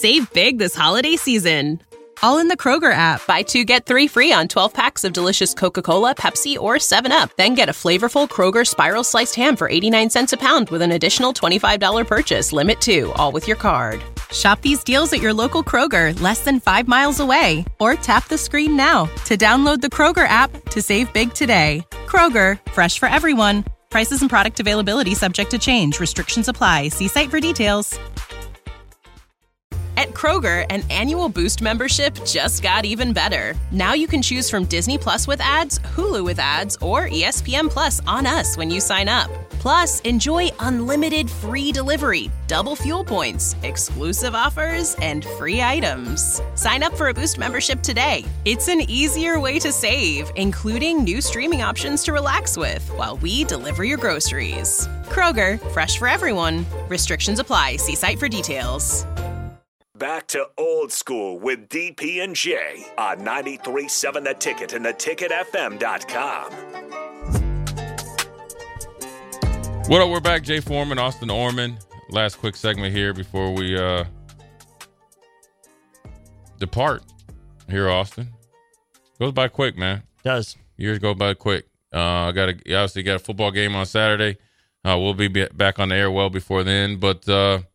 Save big this holiday season. All in the Kroger app. Buy 2, get 3 free on 12 packs of delicious Coca-Cola, Pepsi, or 7-Up. Then get a flavorful Kroger Spiral Sliced Ham for 89 cents a pound with an additional $25 purchase. Limit 2, all with your card. Shop these deals at your local Kroger, less than 5 miles away. Or tap the screen now to download the Kroger app to save big today. Kroger, fresh for everyone. Prices and product availability subject to change. Restrictions apply. See site for details. At Kroger, an annual Boost membership just got even better. Now you can choose from Disney Plus with ads, Hulu with ads, or ESPN Plus on us when you sign up. Plus, enjoy unlimited free delivery, double fuel points, exclusive offers, and free items. Sign up for a Boost membership today. It's an easier way to save, including new streaming options to relax with while we deliver your groceries. Kroger, fresh for everyone. Restrictions apply. See site for details. Back to old school with DP and J on 93.7 The Ticket and theticketfm.com. What up? We're back. Jay Foreman, Austin Orman. Last quick segment here before we depart here, Austin. Goes by quick, man. Does. Years go by quick. Obviously got a football game on Saturday. We'll be back on the air well before then, but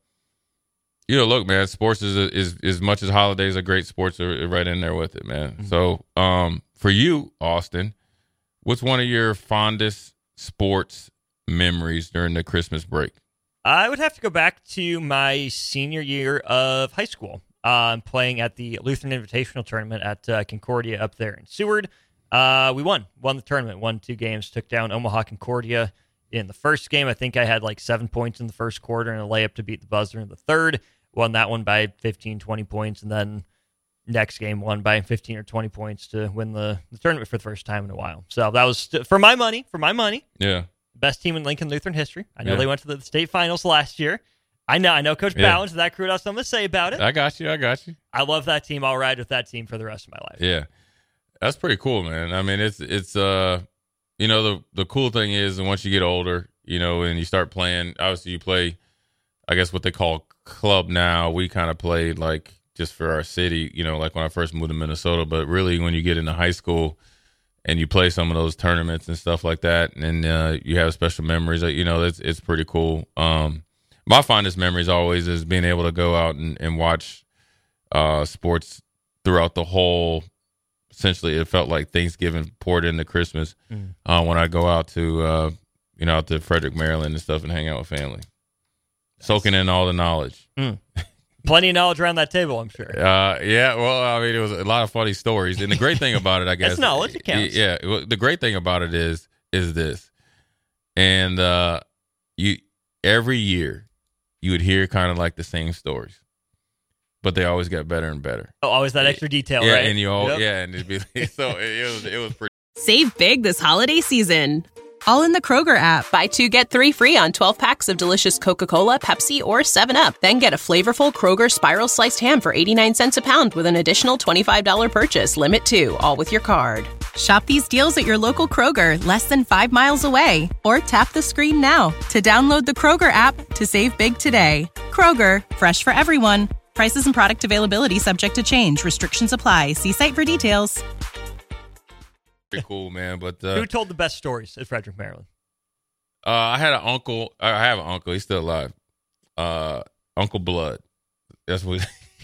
look, man, sports is as much as holidays are great. Sports are right in there with it, man. Mm-hmm. So, for you, Austin, what's one of your fondest sports memories during the Christmas break? I would have to go back to my senior year of high school. Playing at the Lutheran Invitational Tournament at Concordia up there in Seward. We won the tournament, won 2 games, took down Omaha Concordia in the first game. I think I had like 7 points in the first quarter and a layup to beat the buzzer in the third. Won that one by 15, 20 points, and then next game won by 15 or 20 points to win the tournament for the first time in a while. So that was for my money. Yeah. Best team in Lincoln Lutheran history. I know they went to the state finals last year. I know Coach Bowens, that crew has something to say about it. I got you. I love that team. I'll ride with that team for the rest of my life. Yeah. That's pretty cool, man. I mean, it's the cool thing is, and once you get older, and you start playing, obviously you play, I guess what they call club now. We kind of played like just for our city, like when I first moved to Minnesota, but really when you get into high school and you play some of those tournaments and stuff like that, and you have special memories, it's pretty cool. My fondest memories always is being able to go out and watch sports throughout the whole. Essentially, it felt like Thanksgiving poured into Christmas when I go out to out to Frederick, Maryland and stuff and hang out with family. Soaking in all the knowledge. Plenty of knowledge around that table, I'm sure. Yeah, well, I mean, it was a lot of funny stories. And the great thing about it, I guess. It's knowledge, it counts. Yeah, the great thing about it is this. And every year, you would hear kind of like the same stories. But they always got better and better. Oh, always that extra detail, yeah, right? And and it'd be so it was pretty. Save big this holiday season. All in the Kroger app. Buy 2, get 3 free on 12 packs of delicious Coca-Cola, Pepsi, or 7-Up. Then get a flavorful Kroger Spiral Sliced Ham for 89 cents a pound with an additional $25 purchase. Limit 2, all with your card. Shop these deals at your local Kroger, less than 5 miles away. Or tap the screen now to download the Kroger app to save big today. Kroger, fresh for everyone. Prices and product availability subject to change. Restrictions apply. See site for details. Pretty cool, man. But who told the best stories at Frederick, Maryland? I had an uncle. I have an uncle. He's still alive. Uncle Blood. That's what.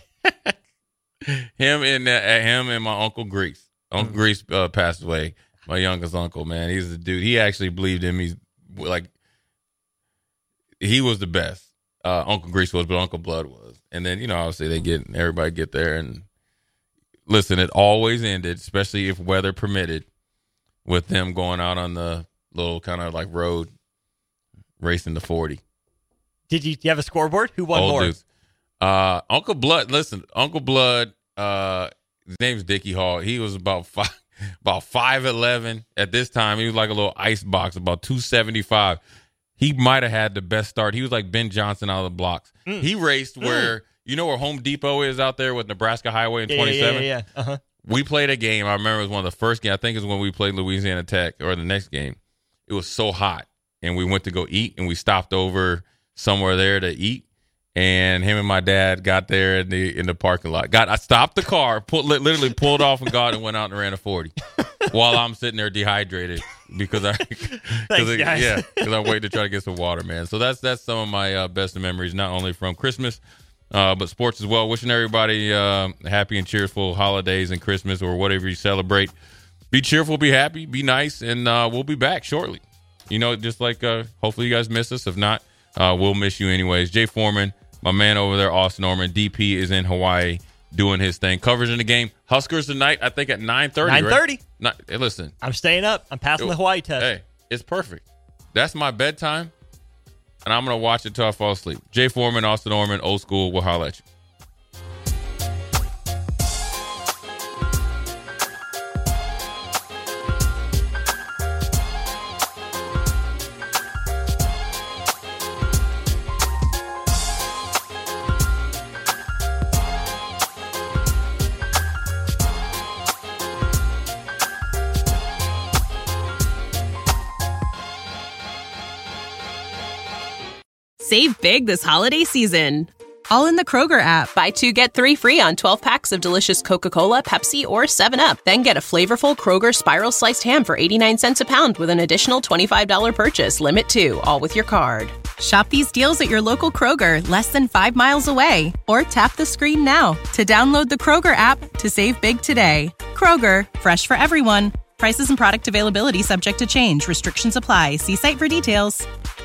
him and my Uncle Grease. Uncle Grease passed away. My youngest uncle, man. He's the dude. He actually believed him. He's like, he was the best. Uncle Grease was, but Uncle Blood was. And then, obviously everybody get there and listen, it always ended, especially if weather permitted, with them going out on the little kind of like road racing the 40. Do you have a scoreboard? Who won more? Dudes. Uncle Blood, Uncle Blood, his name's Dickie Hall. He was about 5'11" at this time. He was like a little ice box, about 275. He might have had the best start. He was like Ben Johnson out of the blocks. He raced where Home Depot is out there with Nebraska Highway and 27? Yeah. Uh-huh. We played a game. I remember it was one of the first games. I think it was when we played Louisiana Tech or the next game. It was so hot, and we went to go eat, and we stopped over somewhere there to eat. and him and my dad got there in the parking lot. I stopped the car, literally pulled off and went out and ran a 40 while I'm sitting there dehydrated because I'm waiting to try to get some water, man. So that's some of my best memories, not only from Christmas, but sports as well. Wishing everybody happy and cheerful holidays and Christmas or whatever you celebrate. Be cheerful, be happy, be nice, and we'll be back shortly. Just like hopefully you guys miss us. If not, we'll miss you anyways. Jay Foreman, my man over there, Austin Norman. DP is in Hawaii doing his thing. Coverage in the game. Huskers tonight, I think at 9:30. 9:30. Right? Hey, listen. I'm staying up. I'm passing the Hawaii test. Hey, it's perfect. That's my bedtime, and I'm going to watch it till I fall asleep. Jay Foreman, Austin Norman, old school. We'll holler at you. Save big this holiday season. All in the Kroger app. Buy 2, get 3 free on 12 packs of delicious Coca-Cola, Pepsi, or 7-Up. Then get a flavorful Kroger Spiral Sliced Ham for 89 cents a pound with an additional $25 purchase. Limit 2, all with your card. Shop these deals at your local Kroger, less than 5 miles away. Or tap the screen now to download the Kroger app to save big today. Kroger, fresh for everyone. Prices and product availability subject to change. Restrictions apply. See site for details.